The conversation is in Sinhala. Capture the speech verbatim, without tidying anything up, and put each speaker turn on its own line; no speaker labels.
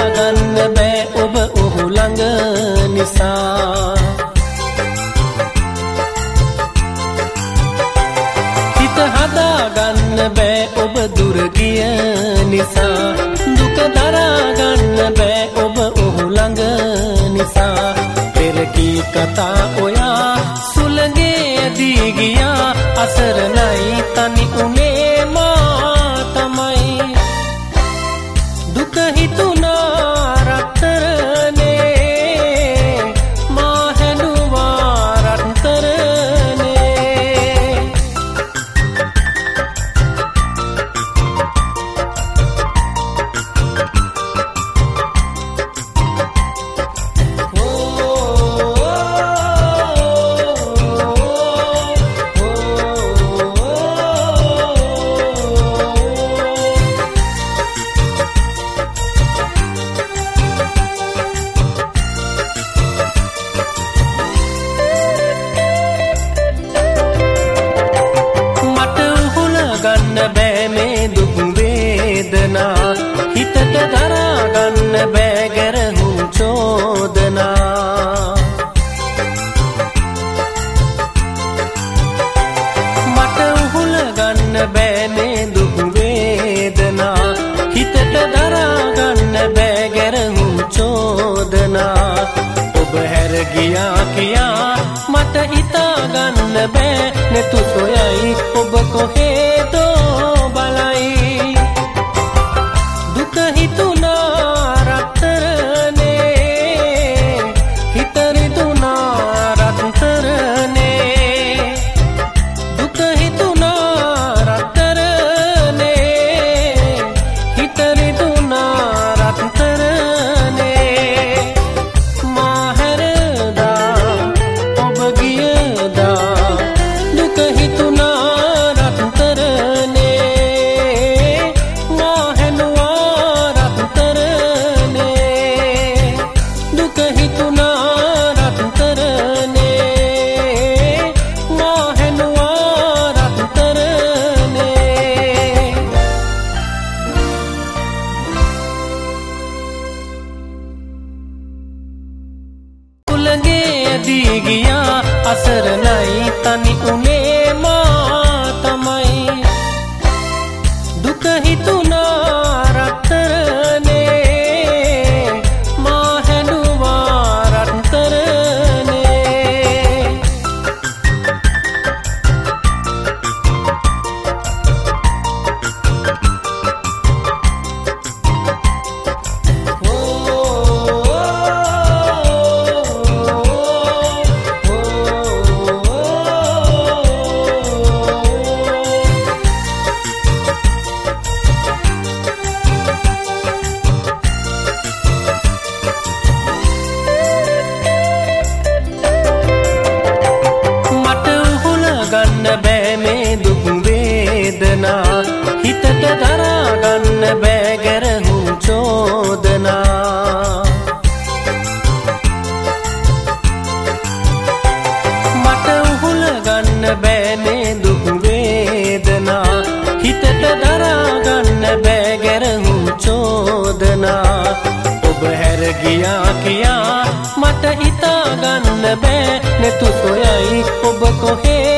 ගන්න බෑ ඔබ ඔහු ළඟ නිසා. හිත හදා ගන්න බෑ ඔබ දුර ගිය නිසා. දුක දරා ගන්න බෑ ඔබ ඔහු ළඟ නිසා. පෙර කී කතා ඔයා සුළඟේ ඇදී ගියා. අසරණයි තනි උනේ මා තමයි. දුක හිතුනා රත්තරනේ මා හැඬුවා රත්තරනේ. හිතට දරා ගන්න බෑ ගැරහුම් චෝදනා. මට උහුල ගන්න බෑ මේ දුක් වේදනා. හිතට දරා ගන්න බෑ ගැරහුම් චෝදනා. ඔබ හැර ගියා කියා මට හිතා ගන්න බෑ. නෙතු සොයයි ඔබ කොහෙදෝ බලයි. දුක හිතුනා රත්තරනේ හිත රිදුනා රත්තරනේ. දුක හිතුනා රත්තරනේ හිත රිදුනා රත්තරනේ. මා හැරදා ඔබ ගියදා දුක හිතුනා රත්තරනේ. මා හැඬුවා දුක හිතුනා රත්තරනේ. මා හැඬුවා රත්තරනේ. උලඟේ ඇදී ගියා. අසරණයි තනි උනේ මා තමයි. දුක හිතුනා රත්තරනේ මා හැඬුවා රත්තරනේ. ගන්න බෑ මේ දුක් වේදනා. හිතට දරා ගන්න බෑ ගැරහුම් චෝදනා. මට උහුල ගන්න බෑ මේ දුක් වේදනා. හිතට දරා ගන්න බෑ ගැරහුම් චෝදනා. ඔබ හැර ගියා කියා මට හිතා ගන්න බෑ. නෙතු සොයයි ඔබ කොහේ